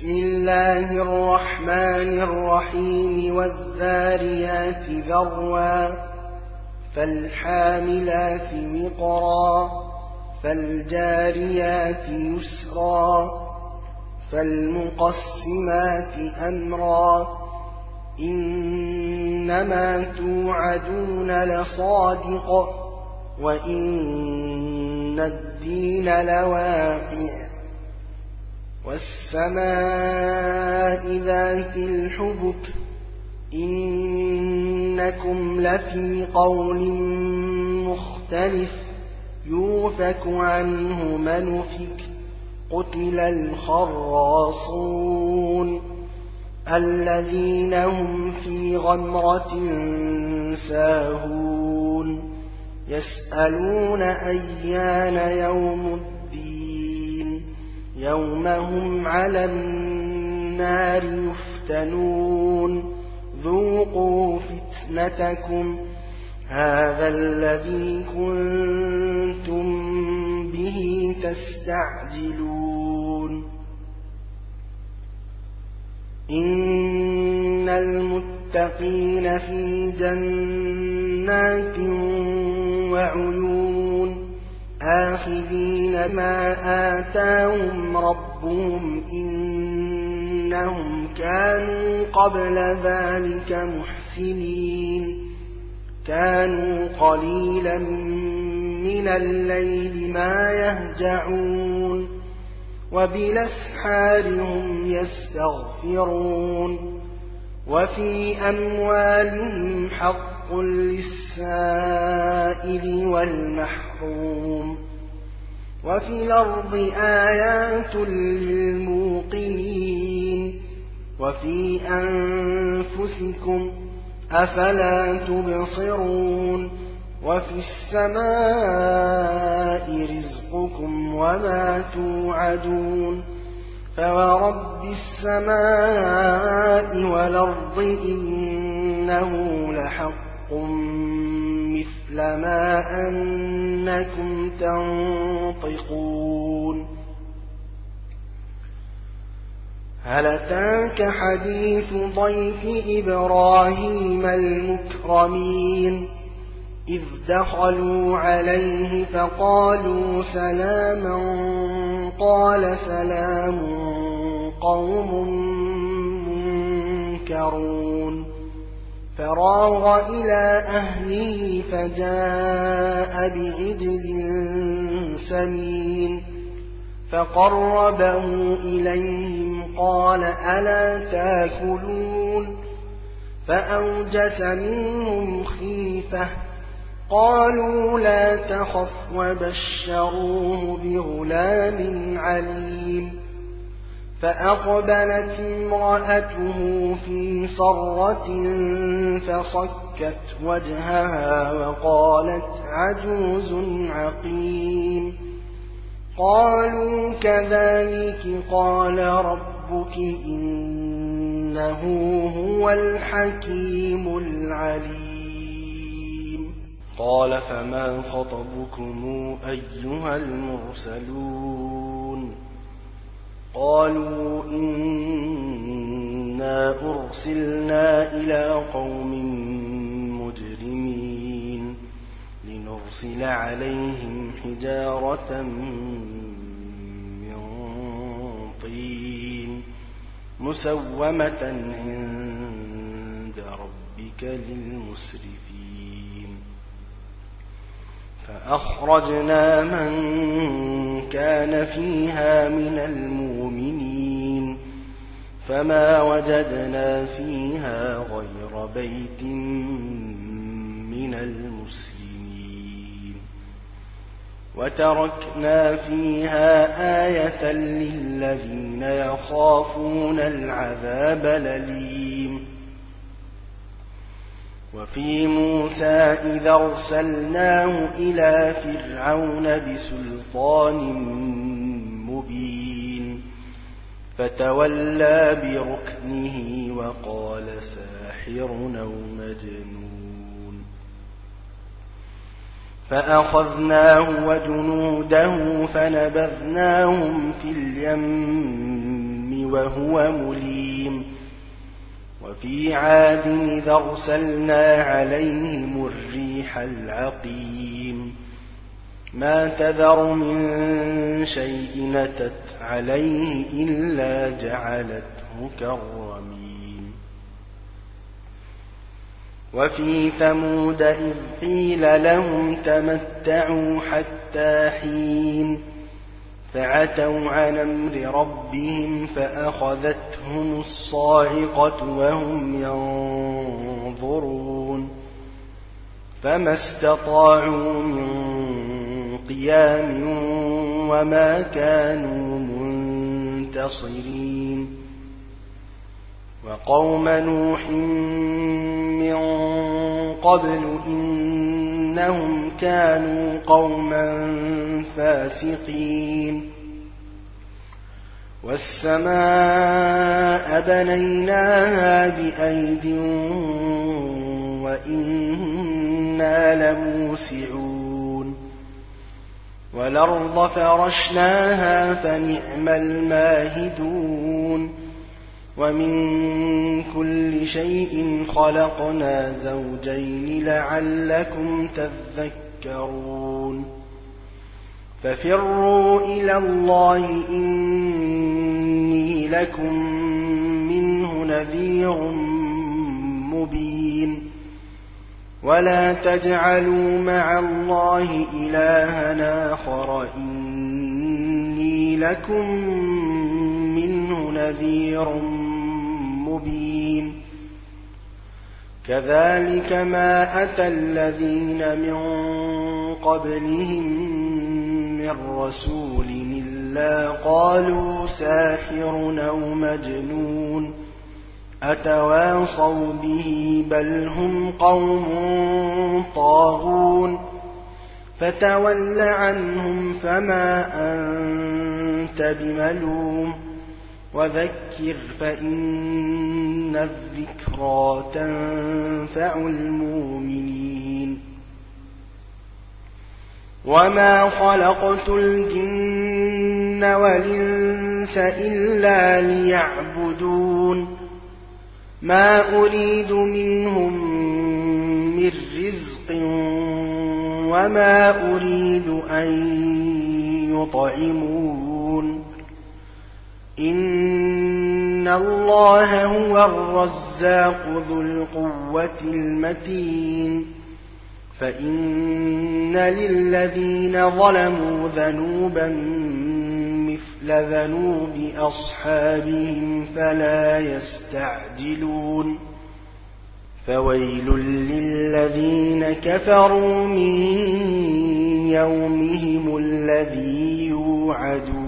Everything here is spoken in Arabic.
بسم الله الرحمن الرحيم والذاريات ذروا فالحاملات وقرا فالجاريات يسرا فالمقسمات أمرا إنما توعدون لصادق وإن الدين لواقع والسماء ذات الحبك إنكم لفي قول مختلف يؤفك عنه من أفك قتل الخراصون الذين هم في غمرة ساهون يسألون أيان يوم الدين يوم هم على النار يفتنون ذوقوا فتنتكم هذا الذي كنتم به تستعجلون إن المتقين في جنات وعيون آخذين ما آتاهم ربهم إنهم كانوا قبل ذلك محسنين كانوا قليلا من الليل ما يهجعون وبالأسحار هم يستغفرون وفي أموالهم حق للسائل والمحروم وفي الأرض آيات للموقنين وفي أنفسكم أفلا تبصرون وفي السماء رزقكم وما توعدون فورب السماء والأرض إنه لحق مثل ما أنكم تنطقون هل أتاك حديث ضيف إبراهيم المكرمين إذ دخلوا عليه فقالوا سلاما قال سلام قوم منكرون فراغ إلى أهله فجاء بعجل سمين فقربه إليهم قال ألا تاكلون فأوجس منهم خيفة قالوا لا تخف وبشروه بغلام عليم فأقبلت امرأته في صرة فصكت وجهها وقالت عجوز عقيم قالوا كذلك قال ربك إنه هو الحكيم العليم قال فما خطبكم أيها المرسلون قالوا إنا أرسلنا إلى قوم مجرمين لنرسل عليهم حجارة من طين مسومة عند ربك للمسرفين فأخرجنا من كان فيها من المؤمنين فما وجدنا فيها غير بيت من المسلمين وتركنا فيها آية للذين يخافون العذاب الأليم وفي موسى إذا أرسلناه إلى فرعون بسلطان مبين فتولى بركنه وقال ساحر أو مجنون فأخذناه وجنوده فنبذناهم في اليم وهو مليم وفي عاد إذا أرسلنا عليهم الريح العقيم ما تذر من شيء نتت عليه إلا جعلته كالرميم وفي ثمود إذ قيل لهم تمتعوا حتى حين فعتوا عن أمر ربهم فأخذتهم الصاعقة وهم ينظرون فما استطاعوا من قيام وما كانوا منتصرين وقوم نوح من قبل إنهم كانوا قوما فاسقين والسماء بنيناها بأيد وإنا لموسعون والأرض فرشناها فنعم الماهدون ومن كل شيء خلقنا زوجين لعلكم تذكرون ففروا إلى الله إني لكم منه نذير مبين ولا تجعلوا مع الله إلها آخر إني لكم منه نذير مبين كذلك ما أتى الذين من قبلهم من رسول إلا قالوا ساحر أو مجنون أتواصوا به بل هم قوم طاغون فتول عنهم فما أنت بملوم وذكر فإن الذكرى تنفع المؤمنين وما خلقت الجن والإنس إلا ليعبدون ما أريد منهم من رزق وما أريد أن يطعمون إن الله هو الرزاق ذو القوة المتين فإن للذين ظلموا ذنوبا مثل ذنوب أصحابهم فلا يستعجلون فويل للذين كفروا من يومهم الذي يوعدون